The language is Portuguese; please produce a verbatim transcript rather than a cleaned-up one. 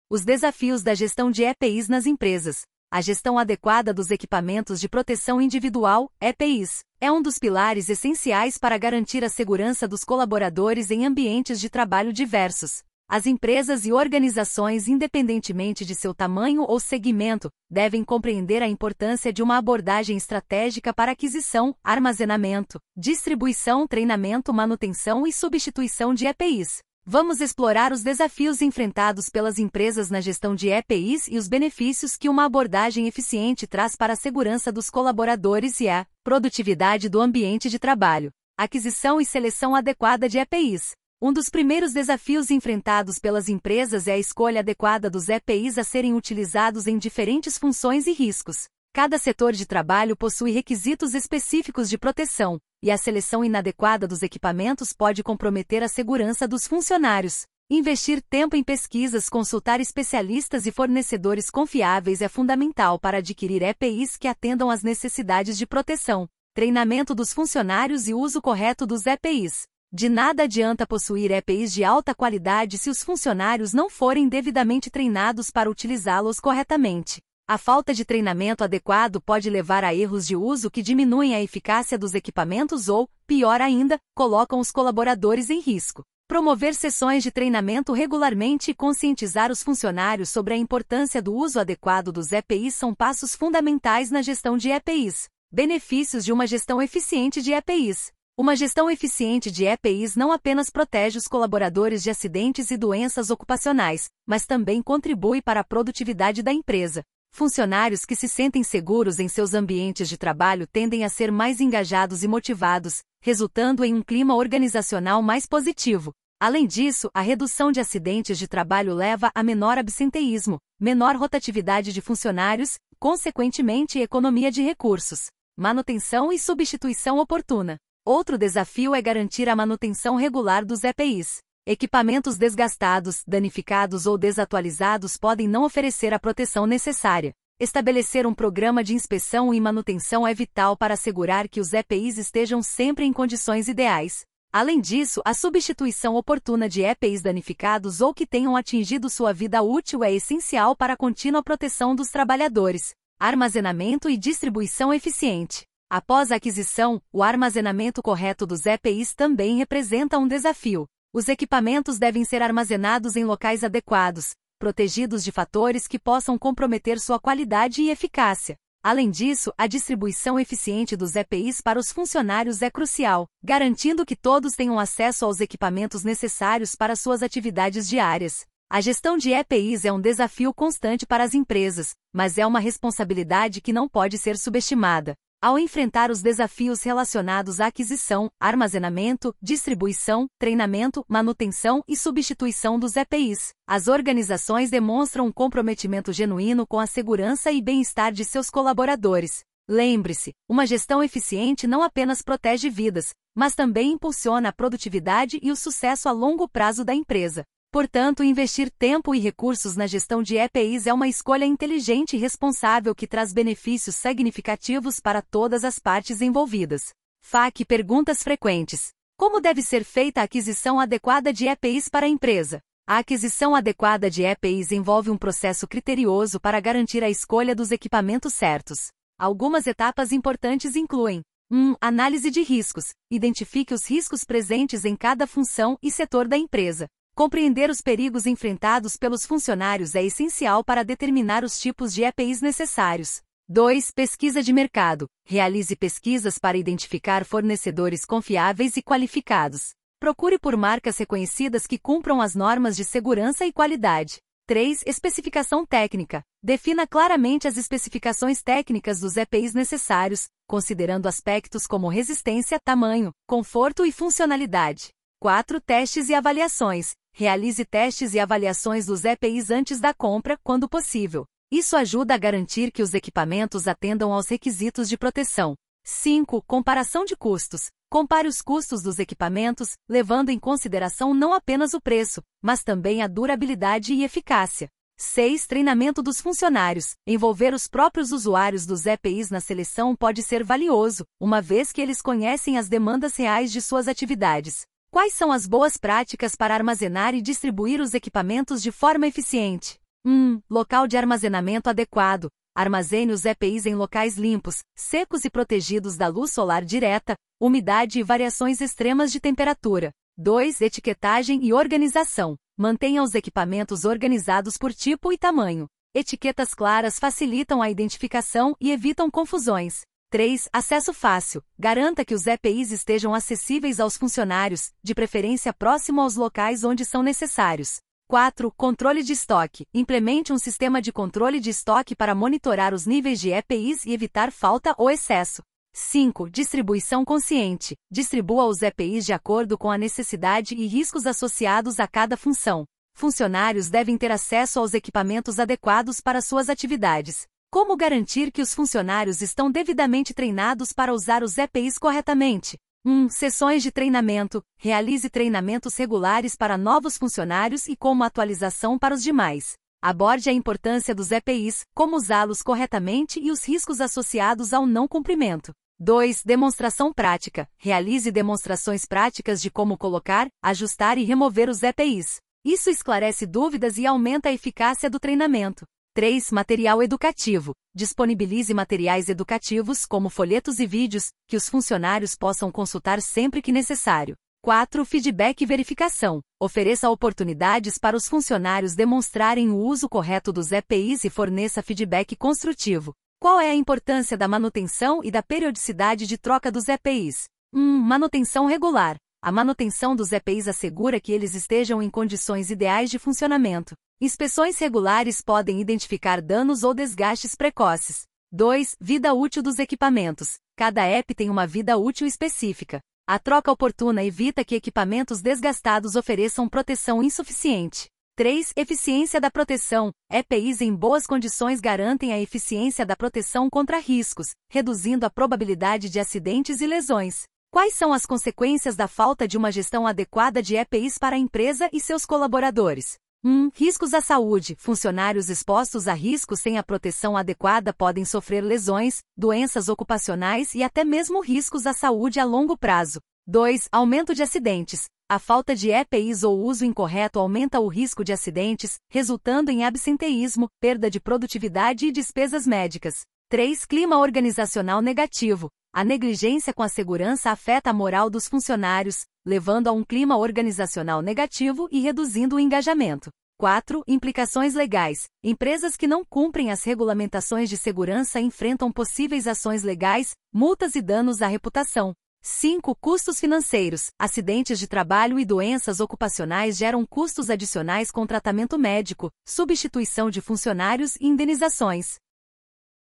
Os desafios da gestão de E P Is nas empresas. A gestão adequada dos equipamentos de proteção individual, E P Is, é um dos pilares essenciais para garantir a segurança dos colaboradores em ambientes de trabalho diversos. As empresas e organizações, independentemente de seu tamanho ou segmento, devem compreender a importância de uma abordagem estratégica para aquisição, armazenamento, distribuição, treinamento, manutenção e substituição de E P Is. Vamos explorar os desafios enfrentados pelas empresas na gestão de E P Is e os benefícios que uma abordagem eficiente traz para a segurança dos colaboradores e a produtividade do ambiente de trabalho. Aquisição e seleção adequada de E P Is. Um dos primeiros desafios enfrentados pelas empresas é a escolha adequada dos E P Is a serem utilizados em diferentes funções e riscos. Cada setor de trabalho possui requisitos específicos de proteção, e a seleção inadequada dos equipamentos pode comprometer a segurança dos funcionários. Investir tempo em pesquisas, consultar especialistas e fornecedores confiáveis é fundamental para adquirir E P Is que atendam às necessidades de proteção. Treinamento dos funcionários e uso correto dos E P Is. De nada adianta possuir E P Is de alta qualidade se os funcionários não forem devidamente treinados para utilizá-los corretamente. A falta de treinamento adequado pode levar a erros de uso que diminuem a eficácia dos equipamentos ou, pior ainda, colocam os colaboradores em risco. Promover sessões de treinamento regularmente e conscientizar os funcionários sobre a importância do uso adequado dos E P Is são passos fundamentais na gestão de E P Is. Benefícios de uma gestão eficiente de E P Is. Uma gestão eficiente de E P Is não apenas protege os colaboradores de acidentes e doenças ocupacionais, mas também contribui para a produtividade da empresa. Funcionários que se sentem seguros em seus ambientes de trabalho tendem a ser mais engajados e motivados, resultando em um clima organizacional mais positivo. Além disso, a redução de acidentes de trabalho leva a menor absenteísmo, menor rotatividade de funcionários, consequentemente economia de recursos. Manutenção e substituição oportuna. Outro desafio é garantir a manutenção regular dos E P Is. Equipamentos desgastados, danificados ou desatualizados podem não oferecer a proteção necessária. Estabelecer um programa de inspeção e manutenção é vital para assegurar que os E P Is estejam sempre em condições ideais. Além disso, a substituição oportuna de E P Is danificados ou que tenham atingido sua vida útil é essencial para a contínua proteção dos trabalhadores. Armazenamento e distribuição eficiente. Após a aquisição, o armazenamento correto dos E P Is também representa um desafio. Os equipamentos devem ser armazenados em locais adequados, protegidos de fatores que possam comprometer sua qualidade e eficácia. Além disso, a distribuição eficiente dos E P Is para os funcionários é crucial, garantindo que todos tenham acesso aos equipamentos necessários para suas atividades diárias. A gestão de E P Is é um desafio constante para as empresas, mas é uma responsabilidade que não pode ser subestimada. Ao enfrentar os desafios relacionados à aquisição, armazenamento, distribuição, treinamento, manutenção e substituição dos E P Is, as organizações demonstram um comprometimento genuíno com a segurança e bem-estar de seus colaboradores. Lembre-se, uma gestão eficiente não apenas protege vidas, mas também impulsiona a produtividade e o sucesso a longo prazo da empresa. Portanto, investir tempo e recursos na gestão de E P Is é uma escolha inteligente e responsável que traz benefícios significativos para todas as partes envolvidas. F A Q Perguntas frequentes. Como deve ser feita a aquisição adequada de E P Is para a empresa? A aquisição adequada de E P Is envolve um processo criterioso para garantir a escolha dos equipamentos certos. Algumas etapas importantes incluem: um Análise de riscos. Identifique os riscos presentes em cada função e setor da empresa. Compreender os perigos enfrentados pelos funcionários é essencial para determinar os tipos de E P Is necessários. dois Pesquisa de mercado. Realize pesquisas para identificar fornecedores confiáveis e qualificados. Procure por marcas reconhecidas que cumpram as normas de segurança e qualidade. três Especificação técnica. Defina claramente as especificações técnicas dos E P Is necessários, considerando aspectos como resistência, tamanho, conforto e funcionalidade. quatro Testes e avaliações. Realize testes e avaliações dos E P Is antes da compra, quando possível. Isso ajuda a garantir que os equipamentos atendam aos requisitos de proteção. cinco Comparação de custos. Compare os custos dos equipamentos, levando em consideração não apenas o preço, mas também a durabilidade e eficácia. seis Treinamento dos funcionários. Envolver os próprios usuários dos E P Is na seleção pode ser valioso, uma vez que eles conhecem as demandas reais de suas atividades. Quais são as boas práticas para armazenar e distribuir os equipamentos de forma eficiente? um. Local de armazenamento adequado. Armazene os E P Is em locais limpos, secos e protegidos da luz solar direta, umidade e variações extremas de temperatura. dois. Etiquetagem e organização. Mantenha os equipamentos organizados por tipo e tamanho. Etiquetas claras facilitam a identificação e evitam confusões. três. Acesso fácil. Garanta que os E P Is estejam acessíveis aos funcionários, de preferência próximo aos locais onde são necessários. quatro. Controle de estoque. Implemente um sistema de controle de estoque para monitorar os níveis de E P Is e evitar falta ou excesso. cinco. Distribuição consciente. Distribua os E P Is de acordo com a necessidade e riscos associados a cada função. Funcionários devem ter acesso aos equipamentos adequados para suas atividades. Como garantir que os funcionários estão devidamente treinados para usar os E P Is corretamente? um. Sessões de treinamento. Realize treinamentos regulares para novos funcionários e como atualização para os demais. Aborde a importância dos E P Is, como usá-los corretamente e os riscos associados ao não cumprimento. dois. Demonstração prática. Realize demonstrações práticas de como colocar, ajustar e remover os E P Is. Isso esclarece dúvidas e aumenta a eficácia do treinamento. três. Material educativo. Disponibilize materiais educativos, como folhetos e vídeos, que os funcionários possam consultar sempre que necessário. quatro. Feedback e verificação. Ofereça oportunidades para os funcionários demonstrarem o uso correto dos E P Is e forneça feedback construtivo. Qual é a importância da manutenção e da periodicidade de troca dos E P Is? um. Manutenção regular. A manutenção dos E P Is assegura que eles estejam em condições ideais de funcionamento. Inspeções regulares podem identificar danos ou desgastes precoces. dois. Vida útil dos equipamentos. Cada E P tem uma vida útil específica. A troca oportuna evita que equipamentos desgastados ofereçam proteção insuficiente. três. Eficiência da proteção. E P Is em boas condições garantem a eficiência da proteção contra riscos, reduzindo a probabilidade de acidentes e lesões. Quais são as consequências da falta de uma gestão adequada de E P Is para a empresa e seus colaboradores? um. Riscos à saúde. Funcionários expostos a riscos sem a proteção adequada podem sofrer lesões, doenças ocupacionais e até mesmo riscos à saúde a longo prazo. dois. Aumento de acidentes. A falta de E P Is ou uso incorreto aumenta o risco de acidentes, resultando em absenteísmo, perda de produtividade e despesas médicas. três. Clima organizacional negativo. A negligência com a segurança afeta a moral dos funcionários, levando a um clima organizacional negativo e reduzindo o engajamento. quatro. Implicações legais. Empresas que não cumprem as regulamentações de segurança enfrentam possíveis ações legais, multas e danos à reputação. cinco. Custos financeiros. Acidentes de trabalho e doenças ocupacionais geram custos adicionais com tratamento médico, substituição de funcionários e indenizações.